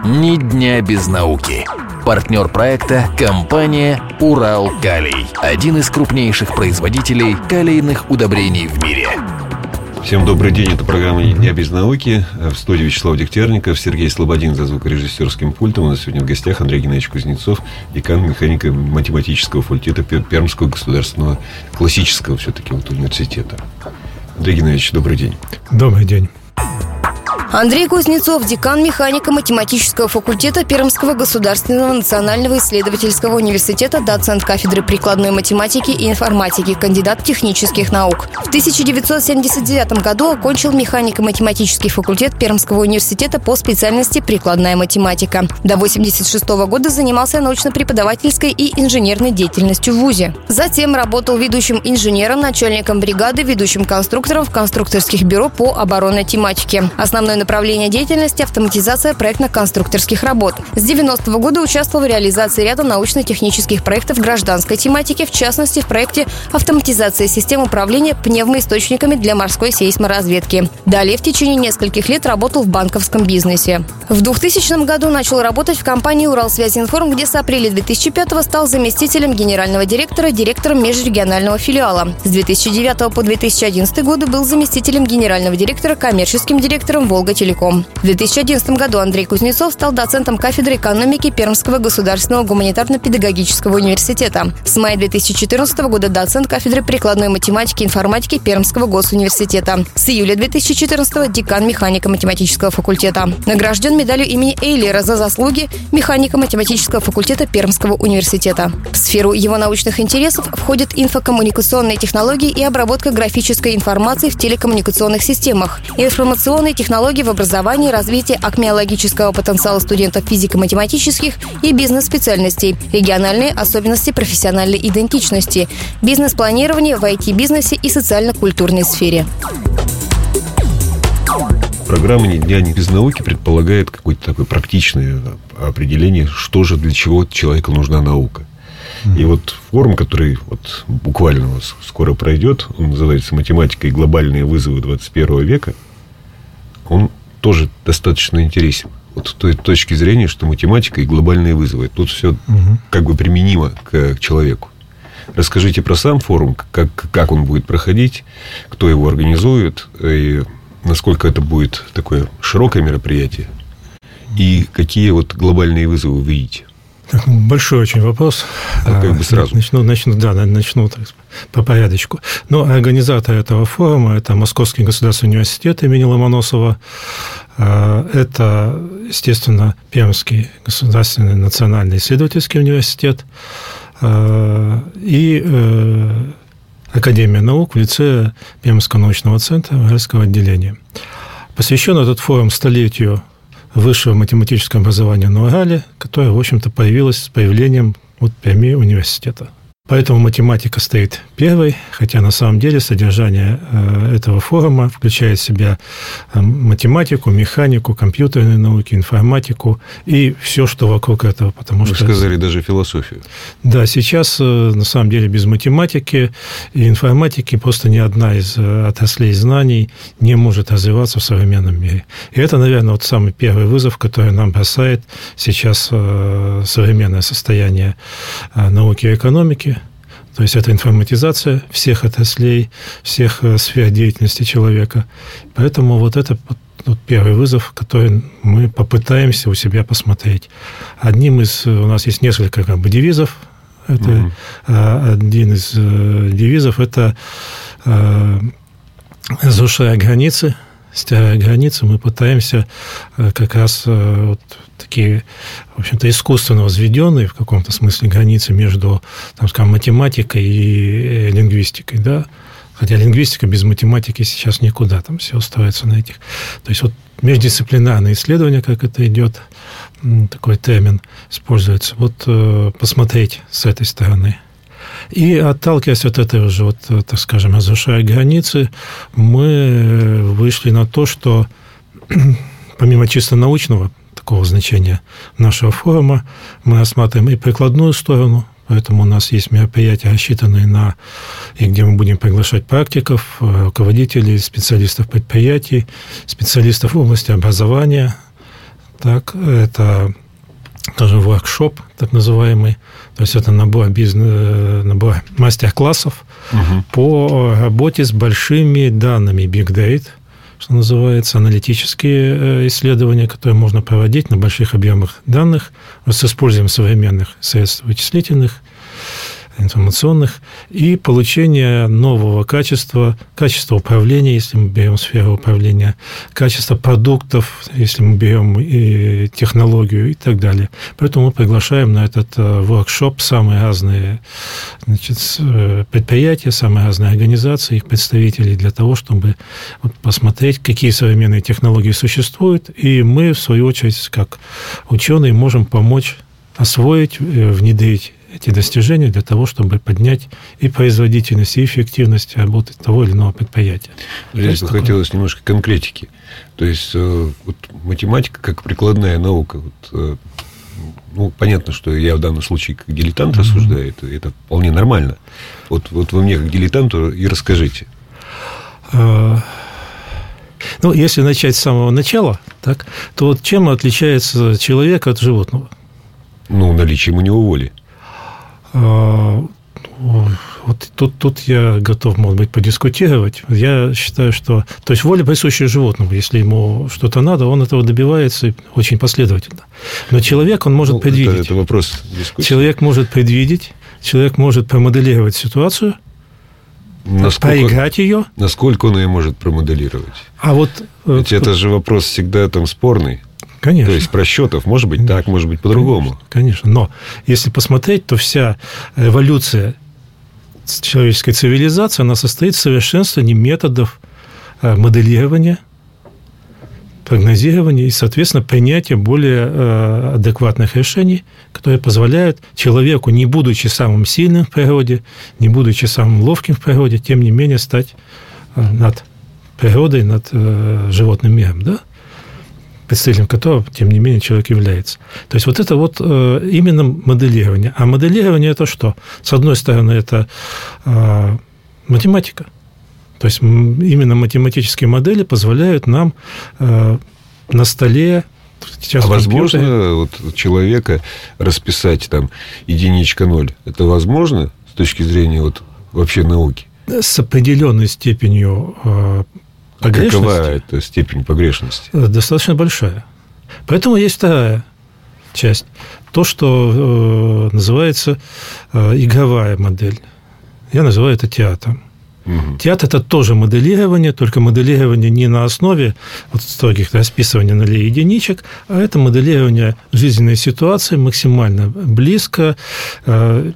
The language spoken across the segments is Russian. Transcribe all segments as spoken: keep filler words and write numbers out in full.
Ни дня без науки. Партнер проекта – компания «Уралкалий». Один из крупнейших производителей калийных удобрений в мире. Всем добрый день, это программа «Ни дня без науки». В студии Вячеслав Дегтярников, Сергей Слободин за звукорежиссерским пультом. У нас сегодня в гостях Андрей Геннадьевич Кузнецов, декан механико-математического факультета Пермского государственного классического все-таки вот университета. Андрей Геннадьевич, добрый день. Добрый день. Андрей Кузнецов, декан механико-математического факультета Пермского государственного национального исследовательского университета, доцент кафедры прикладной математики и информатики, кандидат технических наук. В тысяча девятьсот семьдесят девятом году окончил механико-математический факультет Пермского университета по специальности прикладная математика. До восемьдесят шестого года занимался научно-преподавательской и инженерной деятельностью в вузе. Затем работал ведущим инженером, начальником бригады, ведущим конструктором в конструкторских бюро по оборонной тематике. Основной направление деятельности – автоматизация проектно-конструкторских работ. С девяностого года участвовал в реализации ряда научно-технических проектов гражданской тематики, в частности, в проекте автоматизации систем управления пневмоисточниками для морской сейсморазведки. Далее в течение нескольких лет работал в банковском бизнесе. В двухтысячном году начал работать в компании «Уралсвязинформ», где с апреля две тысячи пятого стал заместителем генерального директора, директором межрегионального филиала. С две тысячи девятого по две тысячи одиннадцатый годы был заместителем генерального директора, коммерческим директором «Волга Телеком». В две тысячи одиннадцатом году Андрей Кузнецов стал доцентом кафедры экономики Пермского государственного гуманитарно-педагогического университета. С мая две тысячи четырнадцатого года доцент кафедры прикладной математики и информатики Пермского госуниверситета. С июля две тысячи четырнадцатого декан механико-математического факультета. Награжден медалью имени Эйлера за заслуги механико-математического факультета Пермского университета. В сферу его научных интересов входят инфокоммуникационные технологии и обработка графической информации в телекоммуникационных системах, информационные технологии в образовании, развитие акмеологического потенциала студентов физико-математических и бизнес-специальностей, региональные особенности профессиональной идентичности, бизнес-планирование в ай ти-бизнесе и социально-культурной сфере. Программа «Ни дня без науки» предполагает какое-то такое практичное определение, что же, для чего человеку нужна наука. Mm-hmm. И вот форум, который вот буквально у вас скоро пройдет, он называется «Математика и глобальные вызовы двадцать первого века», он тоже достаточно интересен. Вот с той точки зрения, что математика и глобальные вызовы. Тут все угу. как бы применимо к, к человеку. Расскажите про сам форум, как, как он будет проходить, кто его организует, и насколько это будет такое широкое мероприятие, и какие вот глобальные вызовы вы видите. Большой очень вопрос. А как бы сразу. Начну, начну, да, начну так, по порядочку. Но организатор этого форума – это Московский государственный университет имени Ломоносова. Это, естественно, Пермский государственный национальный исследовательский университет и Академия наук в лице Пермского научного центра Уральского отделения. Посвящен этот форум столетию высшего математического образования на Урале, которое, в общем-то, появилось с появлением вот Перми университета. Поэтому математика стоит первой, хотя на самом деле содержание этого форума включает в себя математику, механику, компьютерные науки, информатику и все, что вокруг этого. Потому Вы что... сказали даже философию. Да, сейчас на самом деле без математики и информатики просто ни одна из отраслей знаний не может развиваться в современном мире. И это, наверное, вот самый первый вызов, который нам бросает сейчас современное состояние науки и экономики. То есть это информатизация всех отраслей, всех сфер деятельности человека. Поэтому вот это вот первый вызов, который мы попытаемся у себя посмотреть. Одним из... У нас есть несколько как бы девизов. Это mm-hmm. один из девизов – это «Разрушая границы, стирая границы», мы пытаемся как раз вот такие, в общем-то, искусственно возведенные в каком-то смысле границы между, там, скажем, математикой и лингвистикой, да, хотя лингвистика без математики сейчас никуда, там все строится на этих. То есть вот междисциплинарное исследование, как это идет, такой термин используется, вот посмотреть с этой стороны. И отталкиваясь от этого же, вот, так скажем, разрушая границы, мы вышли на то, что помимо чисто научного такого значения нашего форума, мы рассматриваем и прикладную сторону, поэтому у нас есть мероприятия, рассчитанные на, и где мы будем приглашать практиков, руководителей, специалистов предприятий, специалистов в области образования, Так, это тоже воркшоп, так называемый. То есть это набор, бизнес, набор мастер-классов угу. по работе с большими данными, Big Data, что называется, аналитические исследования, которые можно проводить на больших объемах данных с использованием современных средств вычислительных, информационных, и получение нового качества, качества управления, если мы берем сферу управления, качество продуктов, если мы берем и технологию и так далее. Поэтому мы приглашаем на этот воркшоп самые разные, значит, предприятия, самые разные организации, их представителей для того, чтобы вот посмотреть, какие современные технологии существуют, и мы, в свою очередь, как ученые, можем помочь освоить, внедрить эти достижения для того, чтобы поднять и производительность, и эффективность работы того или иного предприятия. Здесь бы такое... хотелось немножко конкретики. То есть, вот, математика как прикладная наука. Вот, ну, понятно, что я в данном случае как дилетант mm-hmm. рассуждаю, это, это вполне нормально. Вот, вот вы мне как дилетанту и расскажите. Ну, если начать с самого начала, так, то вот чем отличается человек от животного? Ну, наличием у него воли. Вот тут, тут я готов, может быть, подискутировать. Я считаю, что... То есть, воля присуща животному. Если ему что-то надо, он этого добивается очень последовательно. Но человек, он может ну, предвидеть. Это, это вопрос дискуссии. Человек может предвидеть, человек может промоделировать ситуацию, насколько, проиграть ее. Насколько он ее может промоделировать? А вот... Ведь это же вопрос всегда там спорный. Конечно. То есть, просчетов может быть так, может быть по-другому. Конечно, конечно. Но если посмотреть, то вся эволюция человеческой цивилизации, она состоит в совершенствовании методов моделирования, прогнозирования и, соответственно, принятия более адекватных решений, которые позволяют человеку, не будучи самым сильным в природе, не будучи самым ловким в природе, тем не менее стать над природой, над животным миром, да? Представителем которого, тем не менее, человек является. То есть, вот это вот э, именно моделирование. А моделирование – это что? С одной стороны, это э, математика. То есть, именно математические модели позволяют нам э, на столе... А возможно вот, человека расписать там единичка ноль? Это возможно с точки зрения вот, вообще науки? С определенной степенью... Э, А какова эта степень погрешности? Достаточно большая. Поэтому есть вторая часть. То, что э, называется э, игровая модель. Я называю это театром. Угу. Театр – это тоже моделирование, только моделирование не на основе вот строгих расписываний нулей и единичек, а это моделирование жизненной ситуации максимально близко. Э,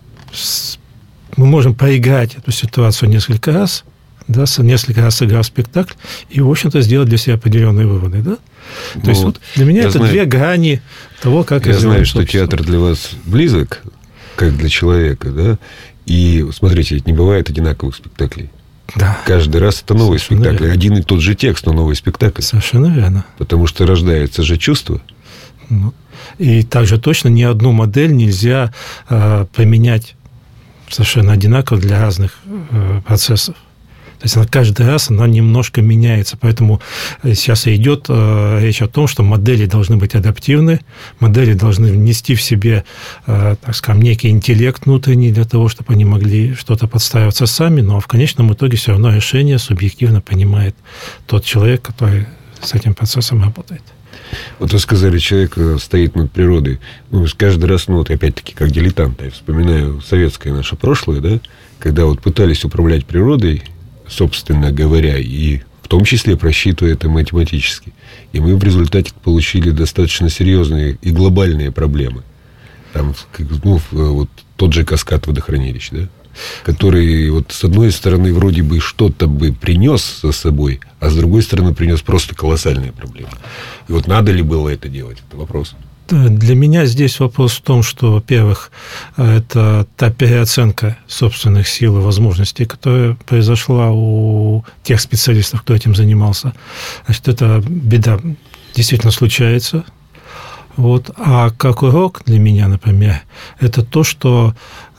с, мы можем проиграть эту ситуацию несколько раз, да, несколько раз сыграв спектакль, и, в общем-то, сделать для себя определенные выводы. Да? То ну, есть, вот для меня это знаю, две грани того, как... Я знаю, что общество. Театр для вас близок, как для человека, да? И, смотрите, ведь не бывает одинаковых спектаклей. Да. Каждый раз это новый Совершенно спектакль. Верно. Один и тот же текст, но новый спектакль. Совершенно верно. Потому что рождается же чувство. Ну, и также точно ни одну модель нельзя э, применять совершенно одинаково для разных э, процессов. То есть, она каждый раз она немножко меняется. Поэтому сейчас идет э, речь о том, что модели должны быть адаптивны, модели должны нести в себе, э, так скажем, некий интеллект внутренний для того, чтобы они могли что-то подстраиваться сами, но в конечном итоге все равно решение субъективно принимает тот человек, который с этим процессом работает. Вот вы сказали, человек стоит над природой. Ну, каждый раз, ну, вот опять-таки, как дилетант, я вспоминаю советское наше прошлое, да, когда вот пытались управлять природой, собственно говоря, и в том числе просчитывая это математически. И мы в результате получили достаточно серьезные и глобальные проблемы. Там, ну, вот тот же каскад водохранилищ, да, который, вот, с одной стороны, вроде бы что-то бы принес за собой, а с другой стороны, принес просто колоссальные проблемы. И вот надо ли было это делать? Это вопрос. Для меня здесь вопрос в том, что, во-первых, это та переоценка собственных сил и возможностей, которая произошла у тех специалистов, кто этим занимался. Значит, эта беда действительно случается. Вот. А как урок для меня, например, это то, что,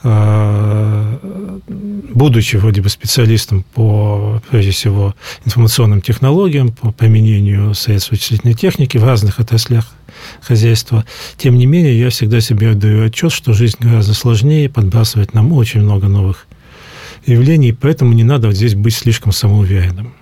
будучи вроде бы специалистом по, прежде всего, информационным технологиям, по применению средств вычислительной техники в разных отраслях хозяйства, тем не менее, я всегда себе отдаю отчет, что жизнь гораздо сложнее, подбрасывает нам очень много новых явлений, поэтому не надо вот здесь быть слишком самоуверенным.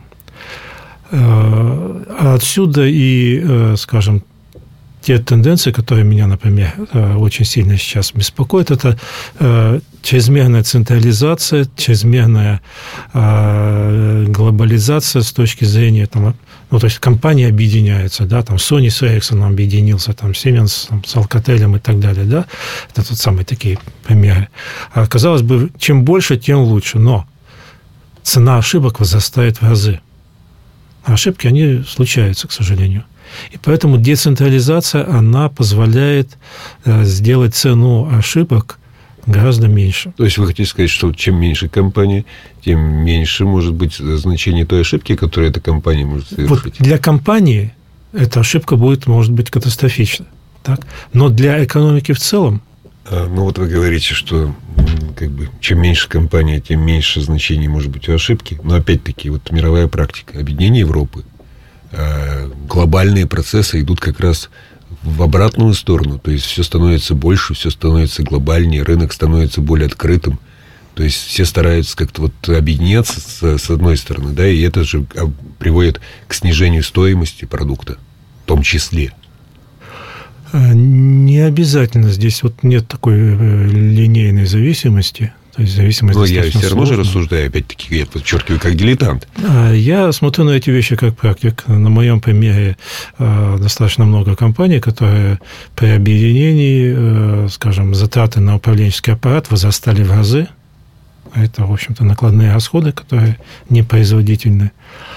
А отсюда и, скажем, те тенденции, которые меня, например, очень сильно сейчас беспокоят, это чрезмерная централизация, чрезмерная глобализация с точки зрения, там, ну, то есть компании объединяются, да, там Sony с Ericsson объединился, там Siemens там, с Alcatel и так далее, да, это тут самые такие примеры. А, казалось бы, чем больше, тем лучше, но цена ошибок возрастает в разы. А ошибки, они случаются, к сожалению. И поэтому децентрализация, она позволяет сделать цену ошибок гораздо меньше. То есть вы хотите сказать, что чем меньше компания, тем меньше может быть значение той ошибки, которую эта компания может совершить? Вот для компании эта ошибка будет, может быть, катастрофична. Так? Но для экономики в целом... А, ну, вот вы говорите, что как бы, чем меньше компания, тем меньше значение может быть у ошибки. Но, опять-таки, вот мировая практика. Объединение Европы, глобальные процессы идут как раз в обратную сторону. То есть все становится больше, все становится глобальнее, рынок становится более открытым. То есть все стараются как-то вот объединяться с, с одной стороны, да, и это же приводит к снижению стоимости продукта, в том числе. Не обязательно. Здесь вот нет такой линейной зависимости. То есть зависимость. Но я все равно же рассуждаю, опять-таки, я подчеркиваю, как дилетант. Я смотрю на эти вещи как практик. На моем примере достаточно много компаний, которые при объединении, скажем, затраты на управленческий аппарат возрастали в разы. Это, в общем-то, накладные расходы, которые непроизводительны.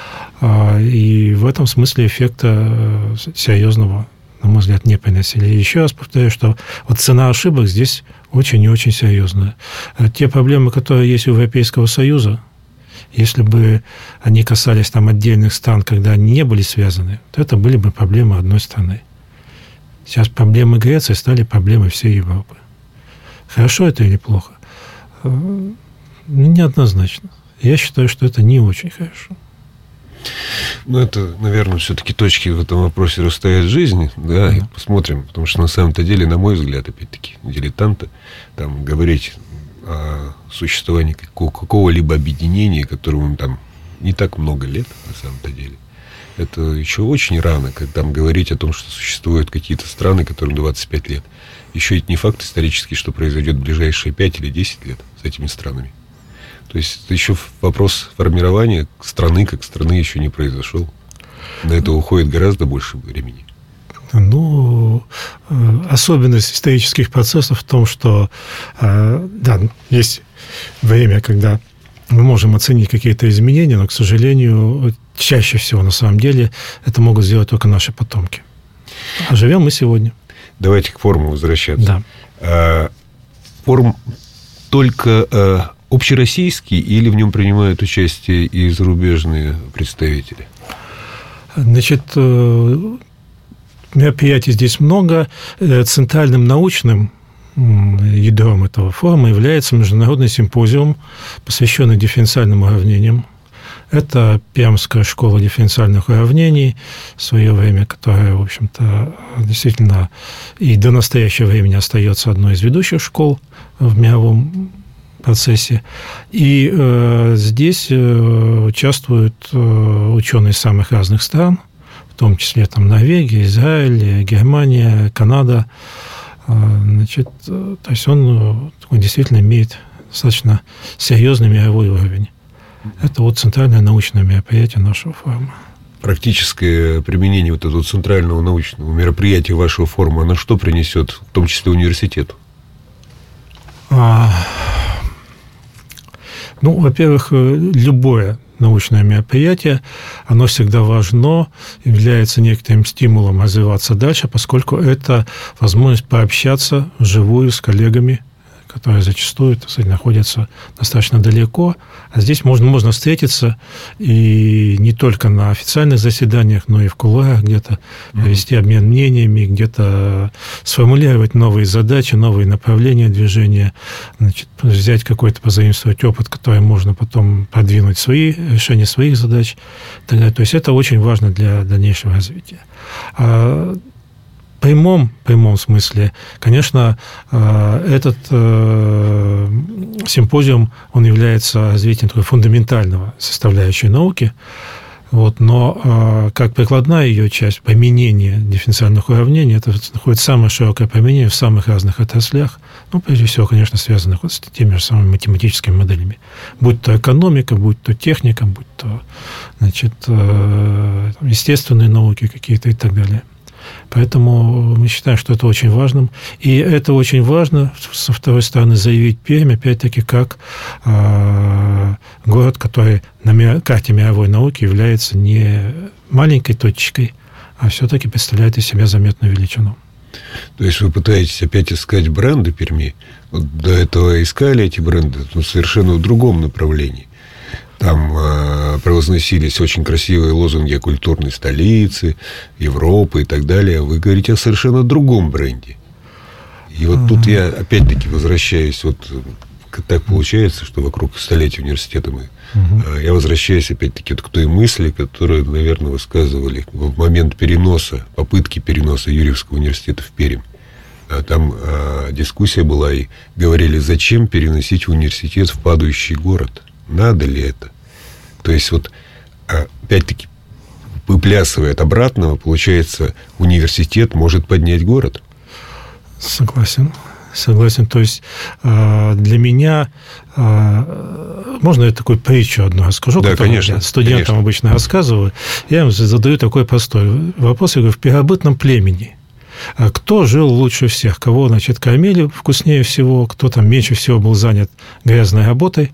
И в этом смысле эффекта серьезного, на мой взгляд, не приносили. И еще раз повторяю, что вот цена ошибок здесь очень и очень серьезная. Те проблемы, которые есть у Европейского Союза, если бы они касались там отдельных стран, когда они не были связаны, то это были бы проблемы одной страны. Сейчас проблемы Греции стали проблемой всей Европы. Хорошо это или плохо? Неоднозначно. Я считаю, что это не очень хорошо. Ну, это, наверное, все-таки точки в этом вопросе расстоят жизни, да, и посмотрим, потому что на самом-то деле, на мой взгляд, опять-таки, дилетанта, там, говорить о существовании какого-либо объединения, которому там не так много лет, на самом-то деле, это еще очень рано, как там говорить о том, что существуют какие-то страны, которым двадцать пять лет. Еще это не факт исторический, что произойдет в ближайшие пять или десять лет с этими странами. То есть это еще вопрос формирования страны, как страны еще не произошел. На это уходит гораздо больше времени. Ну, особенность исторических процессов в том, что, да, есть время, когда мы можем оценить какие-то изменения, но, к сожалению, чаще всего, на самом деле, это могут сделать только наши потомки. А живем мы сегодня. Давайте к форуму возвращаться. Да. Форум только общероссийский или в нем принимают участие и зарубежные представители? Значит, мероприятий здесь много. Центральным научным ядром этого форума является международный симпозиум, посвященный дифференциальным уравнениям. Это Пермская школа дифференциальных уравнений в свое время, которая, в общем-то, действительно и до настоящего времени остается одной из ведущих школ в мировом процессе. И э, здесь э, участвуют э, ученые из самых разных стран, в том числе там Норвегия, Израиль, Германия, Канада. Э, значит, э, то есть он, он действительно имеет достаточно серьезный мировой уровень. Это вот центральное научное мероприятие нашего форума. Практическое применение вот этого центрального научного мероприятия вашего форума, оно что принесет, в том числе университету? А, ну, во-первых, любое научное мероприятие, оно всегда важно, является некоторым стимулом развиваться дальше, поскольку это возможность пообщаться вживую с коллегами, которые зачастую, так сказать, находятся достаточно далеко. А здесь можно, можно встретиться и не только на официальных заседаниях, но и в кулуарах где-то провести обмен мнениями, где-то сформулировать новые задачи, новые направления движения, значит, взять какой-то, позаимствовать опыт, который можно потом продвинуть свои решения своих задач. То есть это очень важно для дальнейшего развития. В прямом, прямом смысле, конечно, этот симпозиум, он является развитием такой фундаментального составляющей науки, вот, но как прикладная ее часть, применение дифференциальных уравнений, это находит самое широкое применение в самых разных отраслях, ну, прежде всего, конечно, связанных вот с теми же самыми математическими моделями. Будь то экономика, будь то техника, будь то, значит, естественные науки какие-то и так далее. Поэтому мы считаем, что это очень важным. И это очень важно, со второй стороны, заявить Пермь, опять-таки, как э, город, который на карте мировой науки является не маленькой точечкой, а все-таки представляет из себя заметную величину. То есть вы пытаетесь опять искать бренды Перми? Вот до этого искали эти бренды, но совершенно в другом направлении. Там э, провозносились очень красивые лозунги о культурной столице, Европы и так далее. Вы говорите о совершенно другом бренде. И вот uh-huh. тут я опять-таки возвращаюсь. Вот так получается, что вокруг столетия университета мы... Uh-huh. Э, я возвращаюсь опять-таки вот к той мысли, которую, наверное, высказывали в момент переноса, попытки переноса Юрьевского университета в Пермь. Там э, дискуссия была, и говорили, зачем переносить университет в падающий город? Надо ли это? То есть, вот, опять-таки, выплясывая от обратного, получается, университет может поднять город? Согласен. Согласен. То есть, для меня... Можно я такую притчу одну расскажу? Да, конечно. Я студентам конечно. обычно рассказываю. Я им задаю такой простой вопрос. Я говорю, в первобытном племени кто жил лучше всех? Кого, значит, кормили вкуснее всего? Кто там меньше всего был занят грязной работой?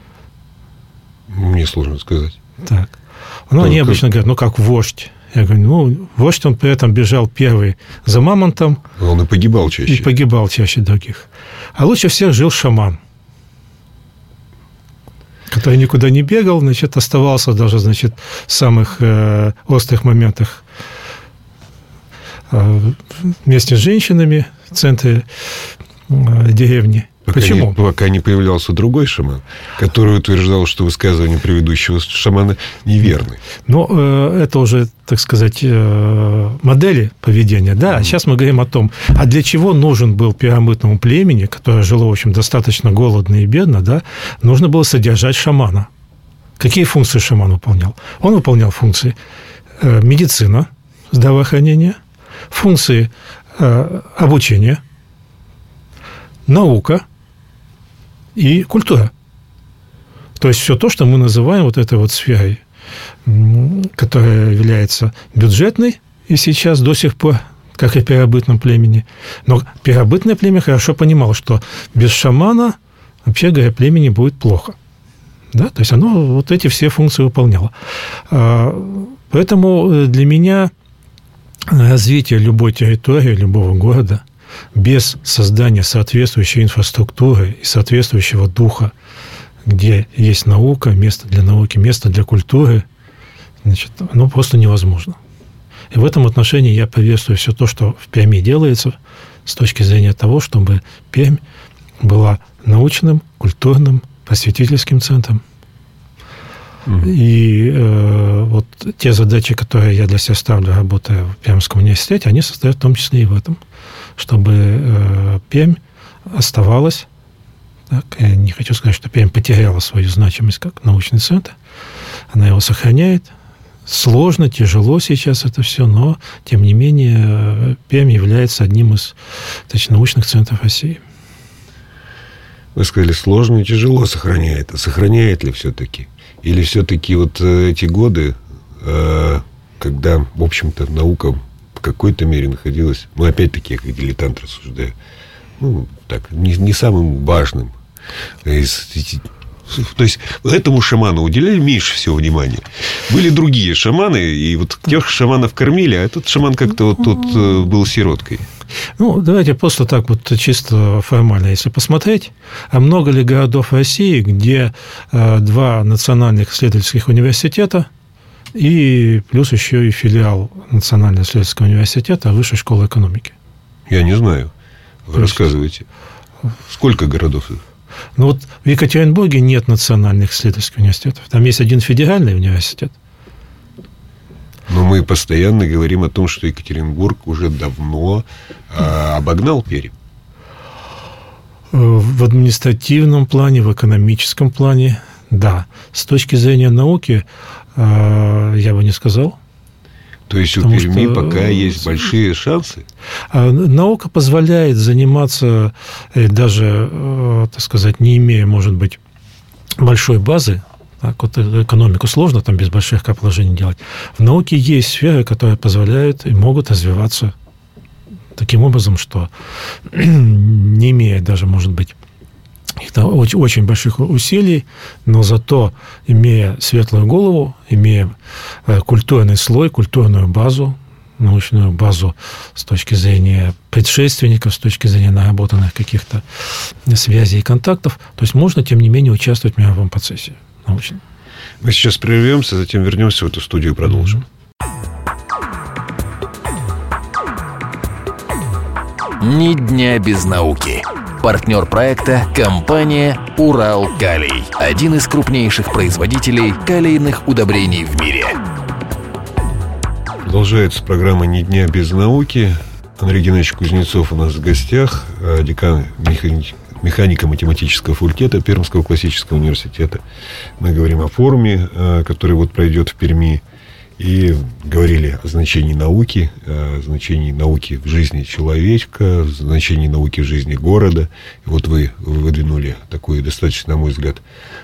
Мне сложно сказать. Так. Ну, ну они как... обычно говорят, ну, как вождь. Я говорю, ну, вождь, он при этом бежал первый за мамонтом. Он и погибал чаще. И погибал чаще других. А лучше всех жил шаман, который никуда не бегал, значит, оставался даже, значит, в самых э, острых моментах э, вместе с женщинами в центре э, деревни. Пока Почему? Не, пока не появлялся другой шаман, который утверждал, что высказывания предыдущего шамана неверны. Ну, это уже, так сказать, модели поведения. Да, а сейчас мы говорим о том, а для чего нужен был первобытному племени, которое жило, в общем, достаточно голодно и бедно, да, нужно было содержать шамана. Какие функции шаман выполнял? Он выполнял функции медицина, здравоохранения, функции обучения, наука и культура. То есть все то, что мы называем вот этой вот сферой, которая является бюджетной и сейчас до сих пор, как и в первобытном племени. Но первобытное племя хорошо понимало, что без шамана, вообще говоря, племени будет плохо. Да? То есть оно вот эти все функции выполняло. Поэтому для меня развитие любой территории, любого города без создания соответствующей инфраструктуры и соответствующего духа, где есть наука, место для науки, место для культуры, значит, оно просто невозможно. И в этом отношении я приветствую все то, что в Перми делается, с точки зрения того, чтобы Пермь была научным, культурным, просветительским центром. Mm-hmm. И э, вот те задачи, которые я для себя ставлю, работая в Пермском университете, они состоят в том числе и в этом, чтобы э, Пермь оставалась, так, я не хочу сказать, что Пермь потеряла свою значимость как научный центр, она его сохраняет. Сложно, тяжело сейчас это все, но, тем не менее, Пермь является одним из, значит, научных центров России. Вы сказали, сложно и тяжело сохраняет. А сохраняет ли все-таки? Или все-таки вот эти годы, когда, в общем-то, наука в какой-то мере находилась, ну, опять-таки, я как дилетант рассуждаю, ну, так, не, не самым важным. То есть, этому шаману уделяли меньше всего внимания. Были другие шаманы, и вот тех шаманов кормили, а этот шаман как-то вот тут был сироткой. Ну, давайте просто так вот чисто формально, если посмотреть, а много ли городов России, где два национальных исследовательских университета и плюс еще и филиал Национального исследовательского университета Высшей школы экономики? Я не знаю. Вы То рассказывайте. Есть... Сколько городов? Ну, вот в Екатеринбурге нет национальных исследовательских университетов. Там есть один федеральный университет. Но мы постоянно говорим о том, что Екатеринбург уже давно э, обогнал Пермь. В административном плане, в экономическом плане, да. С точки зрения науки, э, я бы не сказал. То есть у Перми что... пока есть большие шансы? Наука позволяет заниматься, даже, так сказать, не имея, может быть, большой базы. Так, вот экономику сложно там без больших капиталовложений делать. В науке есть сферы, которые позволяют и могут развиваться таким образом, что не имея даже, может быть, очень, очень больших усилий, но зато имея светлую голову, имея культурный слой, культурную базу, научную базу с точки зрения предшественников, с точки зрения наработанных каких-то связей и контактов, то есть можно, тем не менее, участвовать в мировом процессе. Научно. Мы сейчас прервемся, затем вернемся в эту студию и продолжим. Ни дня без науки. Партнер проекта – компания «Урал-Калий». Один из крупнейших производителей калийных удобрений в мире. Продолжается программа «Ни дня без науки». Андрей Геннадьевич Кузнецов у нас в гостях, декан механики. механико-математического факультета Пермского классического университета. Мы говорим о форуме, который вот пройдет в Перми, и говорили о значении науки, о значении науки в жизни человека, о значении науки в жизни города. И вот вы выдвинули такую достаточно, на мой взгляд,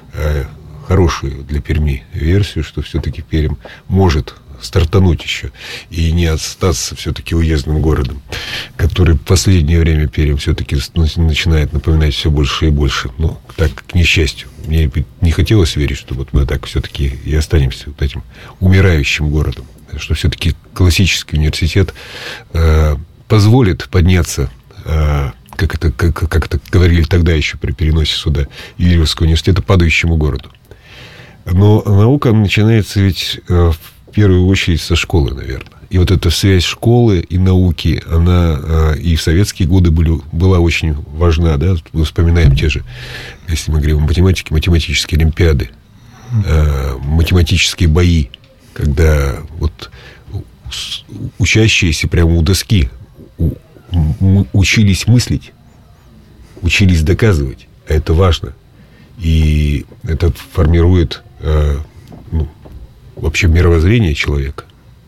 хорошую для Перми версию, что все-таки Пермь может стартануть еще и не остаться все-таки уездным городом, который в последнее время Пермь все-таки начинает напоминать все больше и больше. Ну, так, к несчастью. Мне не хотелось верить, что вот мы так все-таки и останемся вот этим умирающим городом. Что все-таки классический университет э, позволит подняться, э, как, это, как, как это говорили тогда еще при переносе сюда Юрьевского университета, падающему городу. Но наука начинается ведь э, в первую очередь со школы, наверное. И вот эта связь школы и науки, она и в советские годы были, была очень важна, да, мы вспоминаем те же, если мы говорим о математике, математические олимпиады, математические бои, когда вот учащиеся прямо у доски учились мыслить, учились доказывать, а это важно. И это формирует, ну, вообще мировоззрение человека.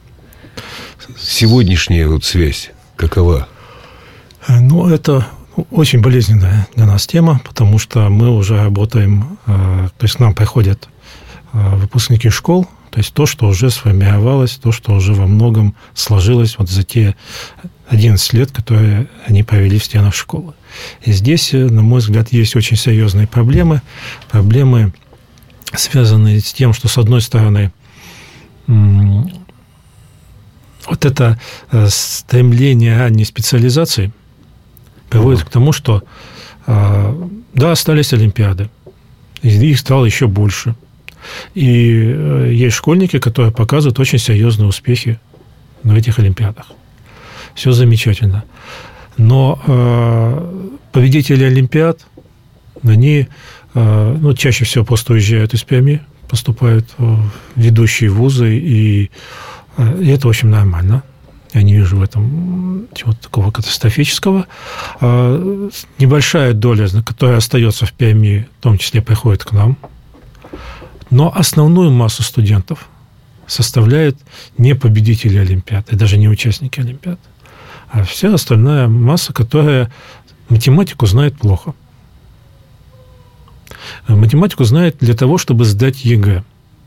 Сегодняшняя вот связь какова? Ну, это очень болезненная для нас тема, потому что мы уже работаем, то есть к нам приходят выпускники школ, то есть то, что уже сформировалось, то, что уже во многом сложилось вот за те одиннадцать лет, которые они провели в стенах школы. И здесь, на мой взгляд, есть очень серьезные проблемы. Проблемы, связанные с тем, что, с одной стороны, вот это стремление ранней специализации приводит к тому, что, да, остались олимпиады, их стало еще больше. И есть школьники, которые показывают очень серьезные успехи на этих олимпиадах. Все замечательно. Но победители олимпиад, они, ну, чаще всего просто уезжают из Перми, поступают в ведущие вузы, и, и это очень нормально. Я не вижу в этом чего-то такого катастрофического. Небольшая доля, которая остается в Перми, в том числе приходит к нам. Но основную массу студентов составляют не победители олимпиад, и даже не участники олимпиад, а вся остальная масса, которая математику знает плохо. Математику знает для того, чтобы сдать ЕГЭ.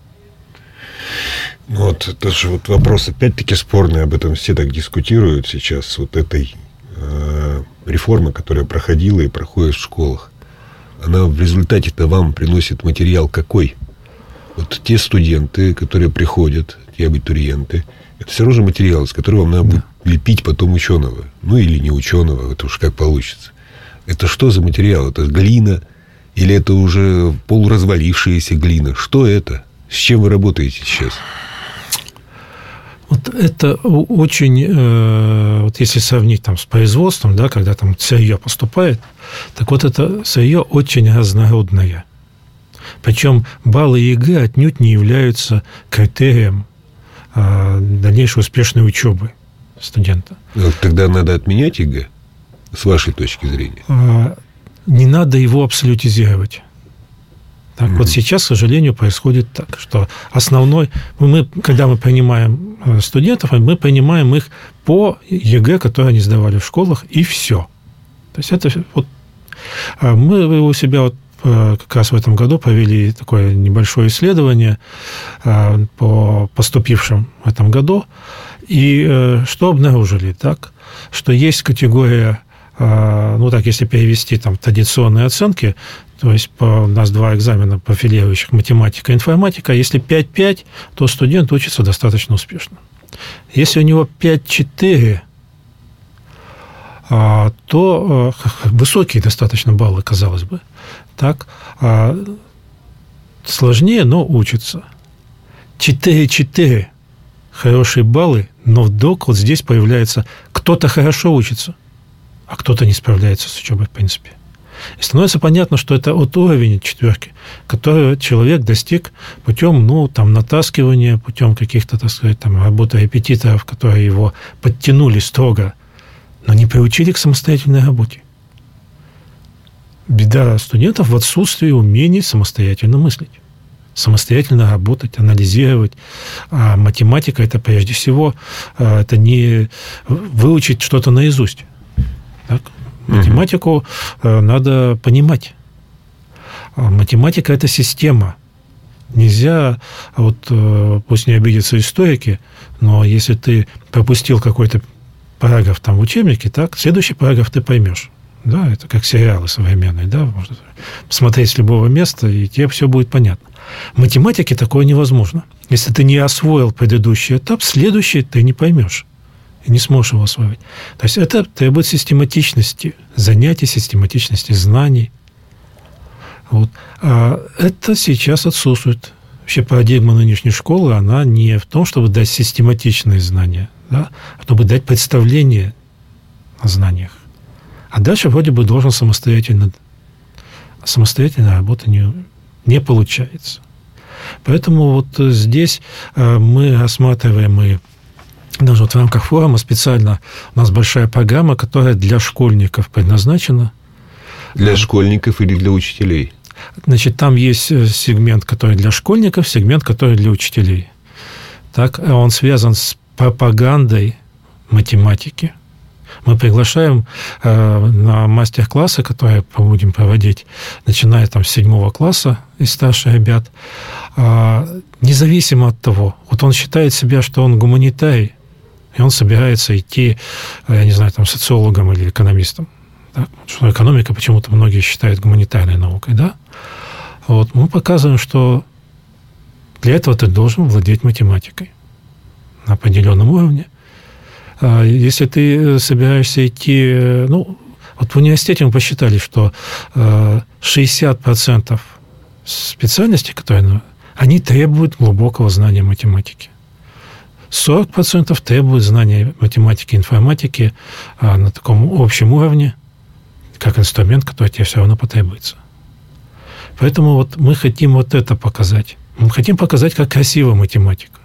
Вот это же вот вопрос опять-таки спорный, об этом все так дискутируют сейчас, вот этой э, реформы, которая проходила и проходит в школах. Она в результате-то вам приносит материал какой? Вот те студенты, которые приходят, те абитуриенты, это все равно же материал, из которого вам надо будет лепить потом ученого. ну или не ученого, это уж как получится. Это что за материал? Это глина? Или это уже полуразвалившаяся глина? Что это? С чем вы работаете сейчас? Вот это очень, вот если сравнить там с производством, да, когда там сырье поступает, так вот это сырье очень разнородное. Причем баллы ЕГЭ отнюдь не являются критерием дальнейшей успешной учебы студента. Тогда надо отменять ЕГЭ, с вашей точки зрения? Не надо его абсолютизировать. Так, mm-hmm. Вот сейчас, к сожалению, происходит так, что основной... Мы, когда мы принимаем студентов, мы принимаем их по ЕГЭ, которые они сдавали в школах, и все. То есть это вот... Мы у себя вот как раз в этом году провели такое небольшое исследование по поступившим в этом году, и что обнаружили? Так, что есть категория... Ну, так, если перевести там традиционные оценки, то есть по, у нас два экзамена профилирующих математика и информатика, если пять пять, то студент учится достаточно успешно. Если у него пять четыре, то высокие достаточно баллы, казалось бы. Так, сложнее, но учится. четыре четыре хорошие баллы, но вдруг вот здесь появляется кто-то хорошо учится, а кто-то не справляется с учебой, в принципе. И становится понятно, что это вот уровень четверки, который человек достиг путем, ну, там, натаскивания, путем каких-то, так сказать, там, работы репетиторов, которые его подтянули строго, но не приучили к самостоятельной работе. Беда студентов в отсутствии умений самостоятельно мыслить, самостоятельно работать, анализировать. А математика – это прежде всего, это не выучить что-то наизусть. Так? Математику mm-hmm. надо понимать. Математика – это система. Нельзя, вот пусть не обидятся историки, но если ты пропустил какой-то параграф там в учебнике, так, следующий параграф ты поймешь. Да, это как сериалы современные, да, можно посмотреть с любого места, и тебе все будет понятно. В математике такое невозможно. Если ты не освоил предыдущий этап, следующий ты не поймешь. И не сможешь его освоить. То есть это требует систематичности занятий, систематичности знаний. Вот. А это сейчас отсутствует. Вообще парадигма нынешней школы, она не в том, чтобы дать систематичные знания, да, а чтобы дать представление о знаниях. А дальше вроде бы должен самостоятельно... Самостоятельная работа не, не получается. Поэтому вот здесь мы рассматриваем и даже вот в рамках форума специально у нас большая программа, которая для школьников предназначена. Для школьников или для учителей? Значит, там есть сегмент, который для школьников, сегмент, который для учителей. Так, он связан с пропагандой математики. Мы приглашаем э, на мастер-классы, которые мы будем проводить, начиная там с седьмого класса и старше ребят, э, независимо от того, вот он считает себя, что он гуманитарий, и он собирается идти, я не знаю, там, социологом или экономистом. Да? Что экономика почему-то многие считают гуманитарной наукой, да? Вот мы показываем, что для этого ты должен владеть математикой на определенном уровне. Если ты собираешься идти... Ну, вот в университете мы посчитали, что шестьдесят процентов специальностей, которые... они требуют глубокого знания математики. сорок процентов требуют знания математики и информатики на таком общем уровне, как инструмент, который тебе все равно потребуется. Поэтому вот мы хотим вот это показать. Мы хотим показать, как красива математика.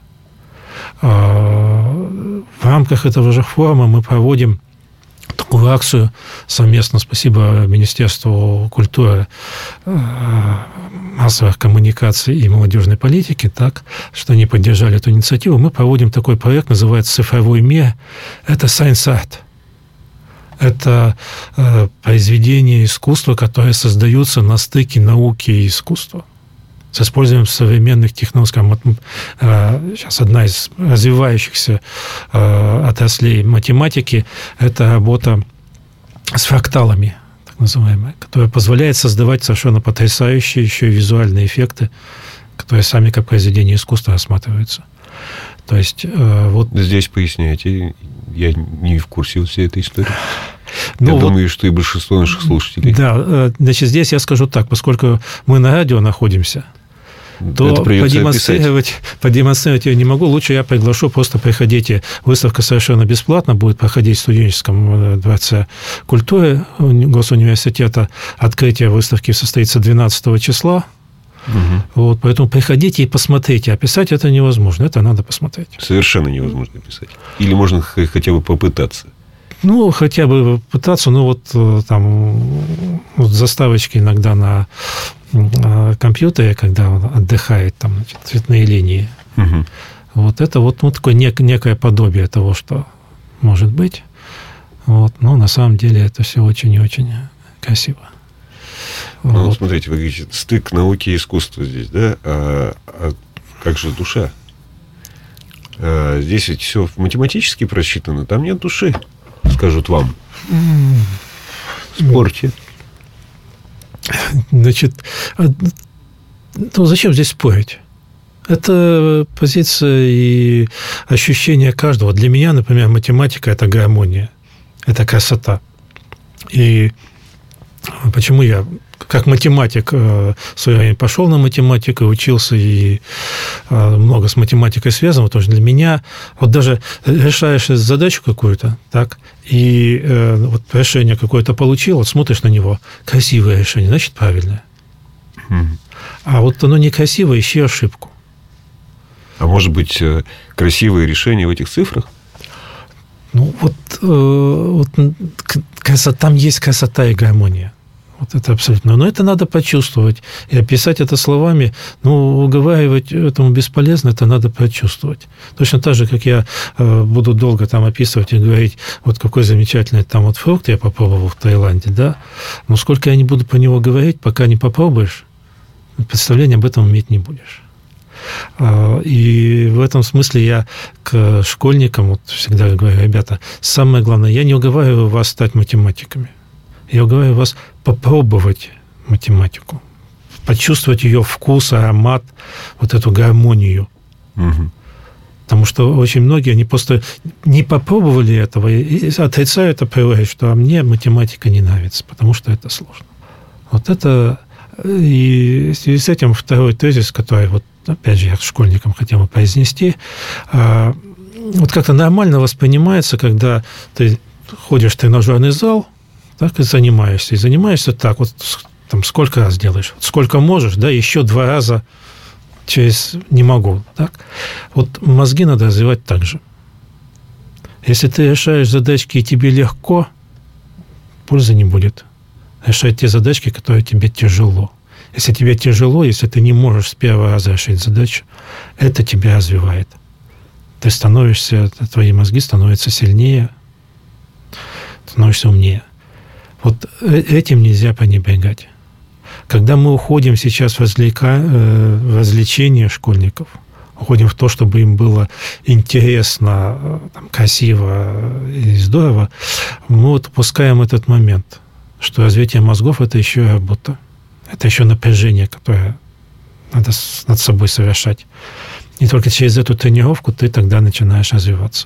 В рамках этого же форума мы проводим такую акцию совместно, спасибо Министерству культуры, массовых коммуникаций и молодежной политики, так, что они поддержали эту инициативу. Мы проводим такой проект, называется «Цифровой мир». Это Science Art. Это э, произведения искусства, которые создаются на стыке науки и искусства. С использованием современных технологий. Сейчас одна из развивающихся отраслей математики – это работа с фракталами, так называемая, которая позволяет создавать совершенно потрясающие еще и визуальные эффекты, которые сами как произведения искусства рассматриваются. То есть, вот... Здесь поясняйте, я не в курсе всей этой истории. Ну, я вот, думаю, что и большинство наших слушателей. Да, значит, здесь я скажу так, поскольку мы на радио находимся, то продемонстрировать, продемонстрировать я не могу. Лучше я приглашу, просто приходите. Выставка совершенно бесплатно будет проходить в студенческом дворце культуры Госуниверситета. Открытие выставки состоится двенадцатого числа. Угу. Вот, поэтому приходите и посмотрите. А писать это невозможно. Это надо посмотреть. Совершенно невозможно писать. Или можно хотя бы попытаться. Ну, хотя бы пытаться, ну, вот там вот заставочки иногда на компьютере, когда он отдыхает, там, значит, цветные линии. Угу. Вот это вот ну, такое нек- некое подобие того, что может быть. Вот. Но на самом деле это все очень и очень красиво. Ну, вот. Смотрите, вы говорите, стык науки и искусства здесь, да? А, а как же душа? А здесь ведь все математически просчитано, там нет души, скажут вам. Спорьте. Значит, ну зачем здесь спорить? Это позиция и ощущение каждого. Для меня, например, математика – это гармония, это красота. И почему я, как математик, в свое время пошел на математику, учился, и много с математикой связано, потому что для меня, вот даже решаешь задачу какую-то, так, и вот решение какое-то получил, вот смотришь на него, красивое решение, значит, правильное. Mm. А вот оно некрасивое, ищи ошибку. А может быть, красивое решение в этих цифрах? Ну, вот, вот красота, там есть красота и гармония. Вот это абсолютно. Но это надо почувствовать. И описать это словами, ну, уговаривать этому бесполезно, это надо прочувствовать. Точно так же, как я буду долго там описывать и говорить, вот какой замечательный там вот фрукт я попробовал в Таиланде, да, но сколько я не буду про него говорить, пока не попробуешь, представления об этом иметь не будешь. И в этом смысле я к школьникам вот всегда говорю, ребята, самое главное, я не уговариваю вас стать математиками. Я уговариваю вас попробовать математику, почувствовать ее вкус, аромат, вот эту гармонию. Угу. Потому что очень многие, они просто не попробовали этого и отрицают априори, что а мне математика не нравится, потому что это сложно. Вот это... И в связи с этим второй тезис, который, вот, опять же, я школьникам хотел бы произнести, вот как-то нормально воспринимается, когда ты ходишь в тренажерный зал, так и занимаешься. И занимаешься так, вот там сколько раз делаешь, сколько можешь, да, еще два раза через не могу, так. Вот мозги надо развивать так же. Если ты решаешь задачки, и тебе легко, пользы не будет. Решать те задачки, которые тебе тяжело. Если тебе тяжело, если ты не можешь с первого раза решить задачу, это тебя развивает. Ты становишься, твои мозги становятся сильнее, становишься умнее. Вот этим нельзя пренебрегать. Когда мы уходим сейчас в, развлека... в развлечения школьников, уходим в то, чтобы им было интересно, там, красиво и здорово, мы вот упускаем этот момент, что развитие мозгов – это еще и работа. Это еще напряжение, которое надо над собой совершать. И только через эту тренировку ты тогда начинаешь развиваться.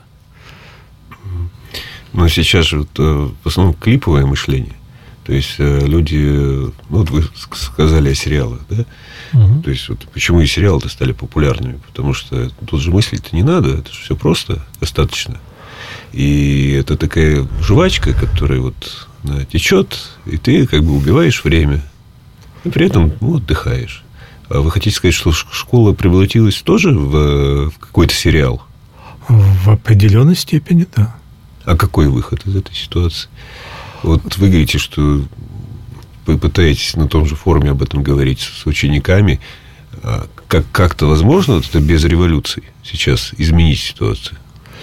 Но сейчас же вот, в основном клиповое мышление. То есть люди, ну, вот вы сказали о сериалах, да? Угу. То есть вот почему и сериалы-то стали популярными? Потому что тут же мыслить-то не надо, это же все просто, достаточно. И это такая жвачка, которая вот она течет, и ты как бы убиваешь время, и при этом ну, отдыхаешь. А вы хотите сказать, что школа превратилась тоже в, в какой-то сериал? В определенной степени, да. А какой выход из этой ситуации? Вот вы говорите, что вы пытаетесь на том же форуме об этом говорить с учениками. Как- как-то возможно вот это без революции сейчас изменить ситуацию?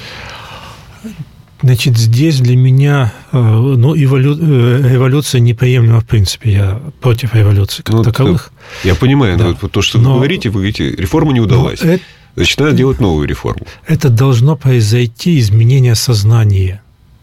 Значит, здесь для меня ну, эволю... революция неприемлема в принципе. Я против революции как ну, таковых. Я понимаю, да. но то, что но... вы говорите, вы говорите, реформа не удалась. Это... Значит, надо делать новую реформу. Это должно произойти изменение сознания.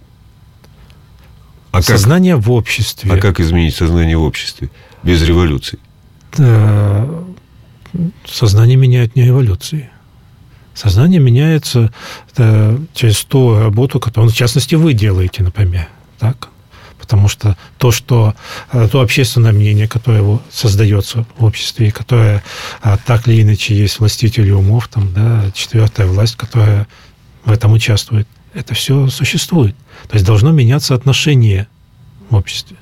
А сознание как... в обществе. А как изменить сознание в обществе без революции? Сознание меняет не революции. Сознание меняется через ту работу, которую, в частности, вы делаете, например. Так? Потому что то, что, то общественное мнение, которое создается в обществе, и которое так или иначе есть властители умов, там, да, четвертая власть, которая в этом участвует, это все существует. То есть должно меняться отношение в обществе.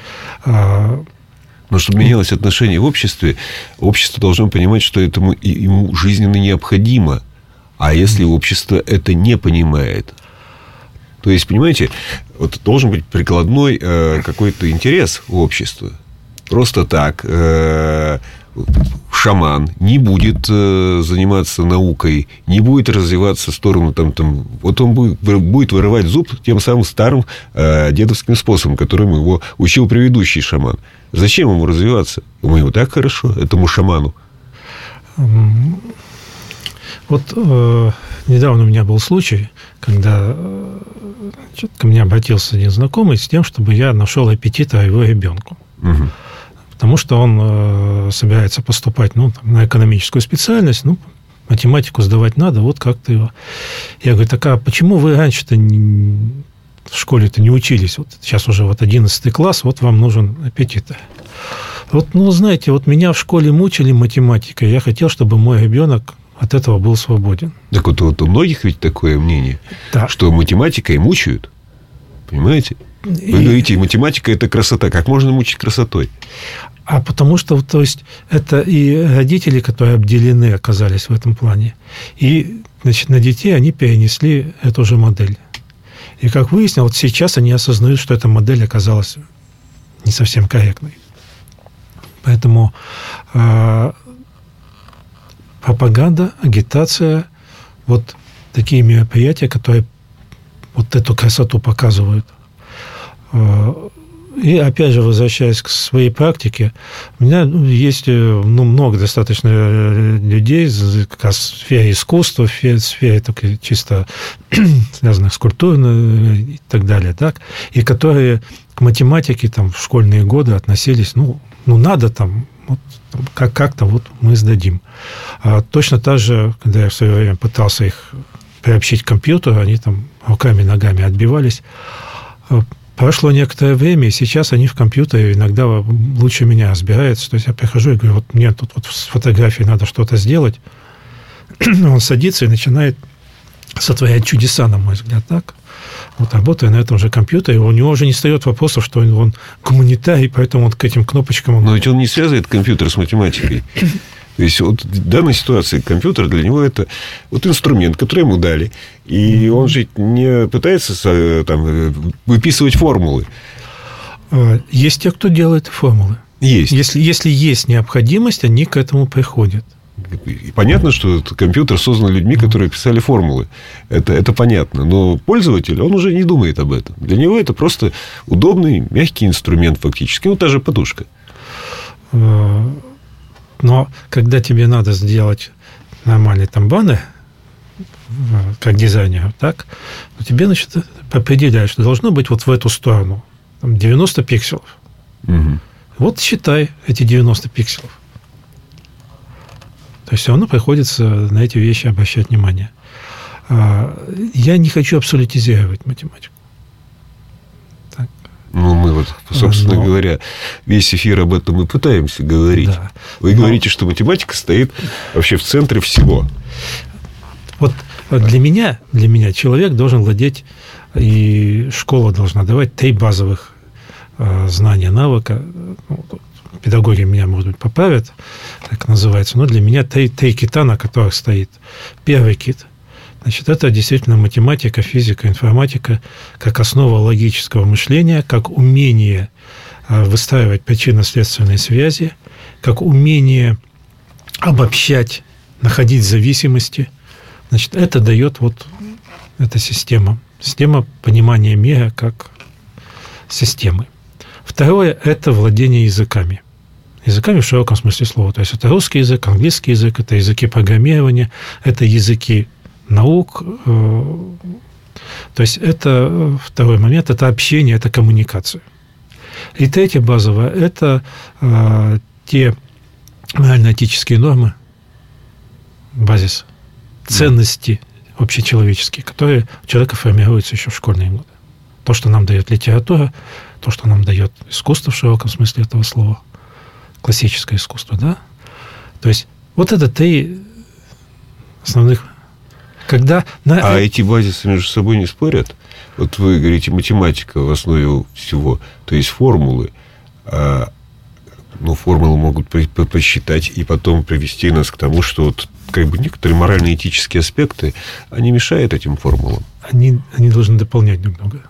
Но чтобы менялось отношение в обществе, общество должно понимать, что этому ему жизненно необходимо. А если общество это не понимает? То есть, понимаете, вот должен быть прикладной э, какой-то интерес у общества. Просто так э, шаман не будет э, заниматься наукой, не будет развиваться в сторону там, там, вот он будет, будет вырывать зуб тем самым старым э, дедовским способом, которым его учил предыдущий шаман. Зачем ему развиваться? Ему его так хорошо, этому шаману. Вот э, недавно у меня был случай, когда значит, ко мне обратился один знакомый с тем, чтобы я нашел аппетит его ребенку. Угу. Потому что он э, собирается поступать ну, там, на экономическую специальность, ну, математику сдавать надо, вот как-то его. Я говорю, так а почему вы раньше-то не, в школе-то не учились? Вот сейчас уже вот одиннадцатый класс, вот вам нужен аппетит. Вот, ну, знаете, вот меня в школе мучили математикой, я хотел, чтобы мой ребенок от этого был свободен. Так вот, вот у многих ведь такое мнение, да. Что математикой мучают. Понимаете? Вы и... говорите, математика – это красота. Как можно мучить красотой? А потому что, то есть, это и родители, которые обделены, оказались в этом плане. И, значит, на детей они перенесли эту же модель. И, как выяснилось, вот сейчас они осознают, что эта модель оказалась не совсем корректной. Поэтому... пропаганда, агитация, вот такие мероприятия, которые вот эту красоту показывают. И, опять же, возвращаясь к своей практике, у меня есть ну, много достаточно людей как раз в сфере искусства, в сфере, в сфере только чисто связанных с культурой и так далее, так, и которые к математике там, в школьные годы относились, ну, ну надо там, вот, как- как-то вот мы сдадим. А точно так же, когда я в свое время пытался их приобщить к компьютеру, они там руками, ногами отбивались. Прошло некоторое время, и сейчас они в компьютере иногда лучше меня разбираются. То есть я прихожу и говорю, вот мне тут вот с фотографией надо что-то сделать. Он садится и начинает сотворять чудеса, на мой взгляд, так. Вот работая на этом же компьютере, у него уже не встает вопросов, что он, он гуманитарий, поэтому он к этим кнопочкам... Он... Но ведь он не связывает компьютер с математикой. То есть, вот в данной ситуации компьютер для него это вот инструмент, который ему дали. И он же не пытается там, выписывать формулы. Есть те, кто делает формулы. Есть. Если, если есть необходимость, они к этому приходят. И понятно, что этот компьютер создан людьми, которые писали формулы. Это, это понятно. Но пользователь, он уже не думает об этом. Для него это просто удобный, мягкий инструмент фактически. Ну, та же подушка. Но когда тебе надо сделать нормальный там баннер, как дизайнер, так, то тебе, значит, определяют, что должно быть вот в эту сторону там девяносто пикселов. Угу. Вот считай эти девяносто пикселов. То есть все равно приходится на эти вещи обращать внимание. Я не хочу абсолютизировать математику. Так. Ну, мы вот, собственно Но... говоря, весь эфир об этом и пытаемся говорить. Да. Вы Но... говорите, что математика стоит вообще в центре всего. Вот для меня, для меня человек должен владеть, и школа должна давать три базовых знания, навыка. Педагоги меня, может быть, поправят, так называется, но для меня три, три кита, на которых стоит. Первый кит, значит, это действительно математика, физика, информатика, как основа логического мышления, как умение выстраивать причинно-следственные связи, как умение обобщать, находить зависимости. Значит, это дает вот эта система. Система понимания мира как системы. Второе – это владение языками. Языками в широком смысле слова. То есть, это русский язык, английский язык, это языки программирования, это языки наук. То есть, это второй момент – это общение, это коммуникация. И третье базовое – это те морально-этические нормы, базис, ценности общечеловеческие, которые у человека формируются еще в школьные годы. То, что нам дает литература, то, что нам дает искусство в широком смысле этого слова, классическое искусство, да? То есть вот это три основных... Когда на... А эти базисы между собой не спорят? Вот вы говорите, математика в основе всего, то есть формулы, а, ну, формулы могут посчитать и потом привести нас к тому, что вот как бы некоторые морально-этические аспекты, они мешают этим формулам. Они, они должны дополнять друг друга.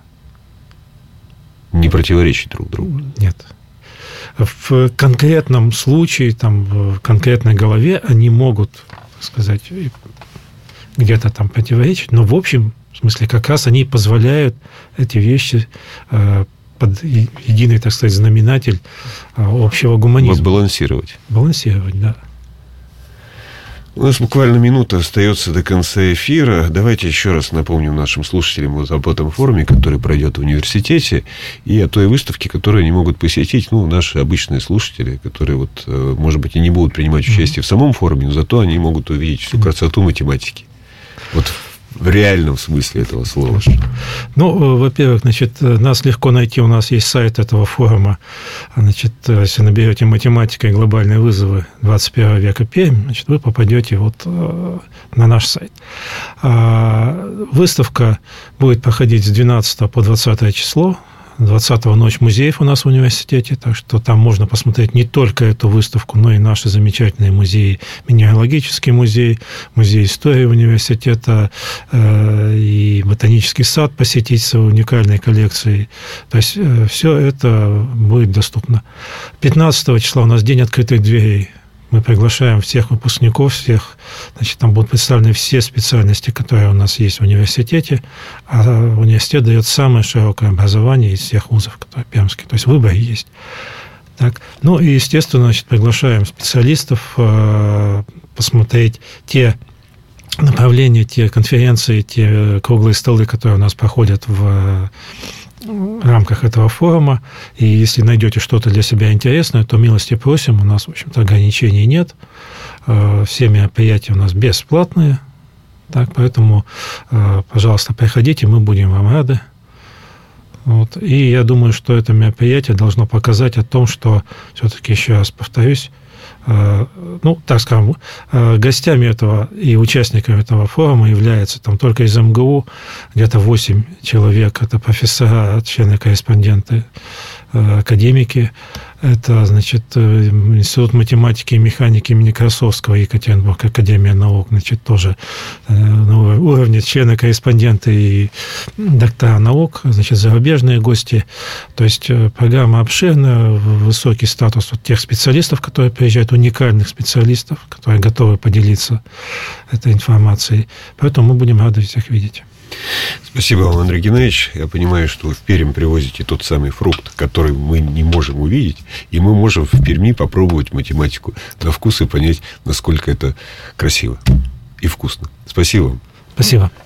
Не противоречить друг другу. Нет. В конкретном случае, там, в конкретной голове они могут, так сказать, где-то там противоречить, но в общем смысле как раз они позволяют эти вещи э, под единый, так сказать, знаменатель э, общего гуманизма. Балансировать. Балансировать, да. У нас буквально минута остается до конца эфира. Давайте еще раз напомним нашим слушателям вот об этом форуме, который пройдет в университете, и о той выставке, которую они могут посетить, ну, наши обычные слушатели, которые, вот, может быть, и не будут принимать участие mm-hmm. в самом форуме, но зато они могут увидеть всю красоту математики. Вот в реальном смысле этого слова. Ну, во-первых, значит, нас легко найти. У нас есть сайт этого форума. Значит, если наберете «Математика и глобальные вызовы двадцать первого века Пермь», значит, вы попадете вот на наш сайт. Выставка будет проходить с двенадцатого по двадцатое число. двадцатого ночь музеев у нас в университете, так что там можно посмотреть не только эту выставку, но и наши замечательные музеи, минералогический музей, музей истории университета э, и ботанический сад посетить с уникальной коллекцией. То есть э, все это будет доступно. пятнадцатого числа у нас день открытых дверей. Мы приглашаем всех выпускников, всех, значит, там будут представлены все специальности, которые у нас есть в университете, а университет дает самое широкое образование из всех вузов, которые пермские, то есть выбор есть. Так. Ну и, естественно, значит, приглашаем специалистов э, посмотреть те направления, те конференции, те круглые столы, которые у нас проходят в в рамках этого форума, и если найдете что-то для себя интересное, то милости просим, у нас, в общем-то, ограничений нет, все мероприятия у нас бесплатные, так, поэтому, пожалуйста, приходите, мы будем вам рады. Вот. И я думаю, что это мероприятие должно показать о том, что, все-таки, еще раз повторюсь, ну, так скажем, гостями этого и участниками этого форума являются там только из эм гэ у где-то восемь человек. Это профессора, члены-корреспонденты, академики. Это, значит, Институт математики и механики имени Красовского, Екатеринбург, Академия наук, значит, тоже на уровне члены-корреспонденты и доктора наук, значит, зарубежные гости. То есть программа обширная, высокий статус вот тех специалистов, которые приезжают, уникальных специалистов, которые готовы поделиться этой информацией. Поэтому мы будем рады всех видеть. Спасибо вам, Андрей Геннадьевич. Я понимаю, что вы в Пермь привозите тот самый фрукт, который мы не можем увидеть, и мы можем в Перми попробовать математику на вкус и понять, насколько это красиво и вкусно. Спасибо вам. Спасибо.